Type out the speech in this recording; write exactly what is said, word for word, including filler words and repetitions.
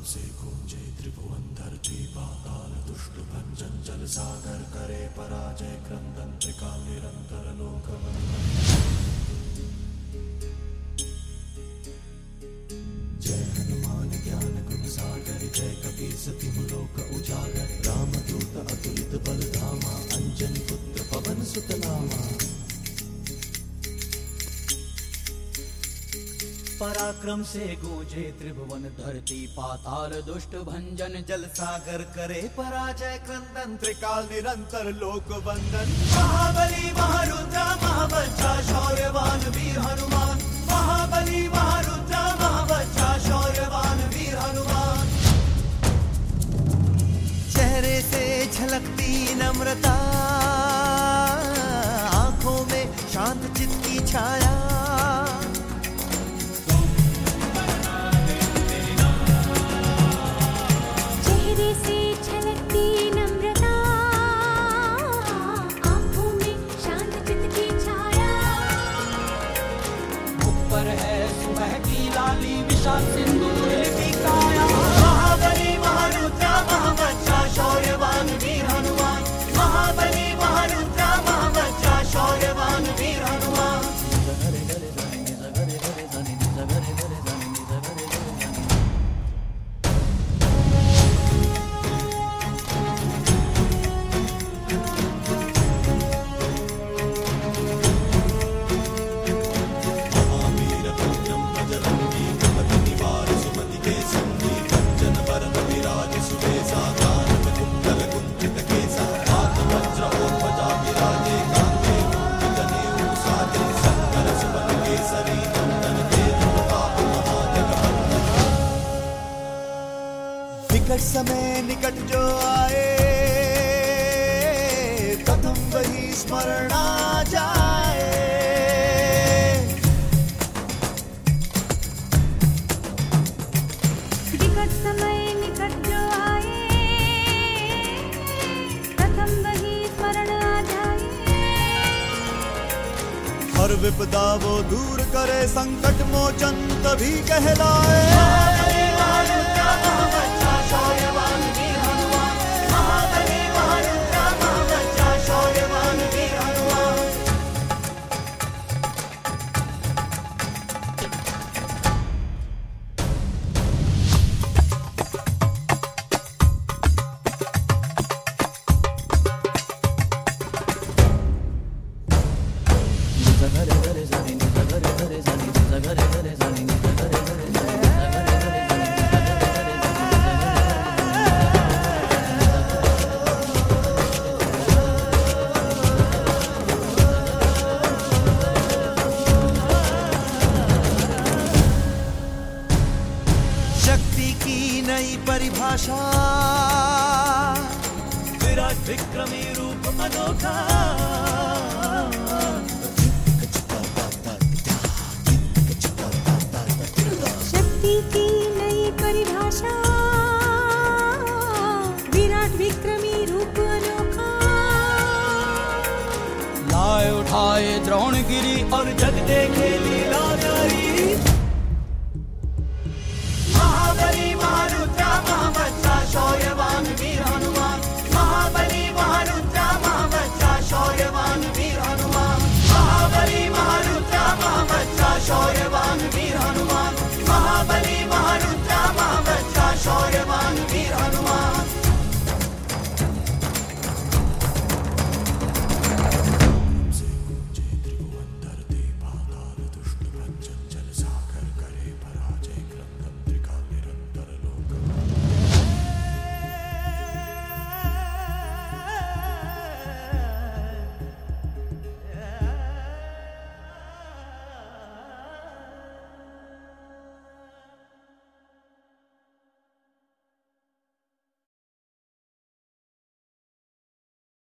से गूंजे त्रिभुवन धरती पाताल दुष्ट भंजन जल सागर करे पराजय क्रंदन त्रिकाल निरंतर लोक वंदन। जय हनुमान ज्ञान गुण सागर जय कपीस तिहु लोक उजागर रामदूत अतुलित बल धामा अंजनी पुत्र पवन सुत नामा। पराक्रम से गूंजे त्रिभुवन धरती पाताल दुष्ट भंजन जल सागर करे पराजय क्रंदन त्रिकाल निरंतर लोक वंदन। महाबली महारुद्र महाबलशाली शौर्यवान वीर हनुमान महाबली महारुद्र महाबलशाली शौर्यवान वीर हनुमान। चेहरे से झलकती नम्रता आंखों में शांत चित्त की छाया सिंदूर की काया। महाबली महारुद्र महाबलशाली शौर्यवान वीर हनुमान महाबली महारुद्र महाबलशाली शौर्यवान वीर हनुमान। निकट समय निकट जो आए प्रथम वही स्मरण आ जाए। निकट समय निकट जो आए प्रथम वही स्मरण आ जाए। हर विपदा वो दूर करे संकट मोचन तभी कहलाए। शौर्यवान वीर हनुमान महाबली महारुद्र महाबलशाली शौर्यवान वीर हनुमान। शक्ति की नई परिभाषा विराट विक्रमी रूप अनोखा। शक्ति की नई परिभाषा विराट विक्रमी रूप अनोखा। लाए उठाए द्रोणगिरी और जग देखे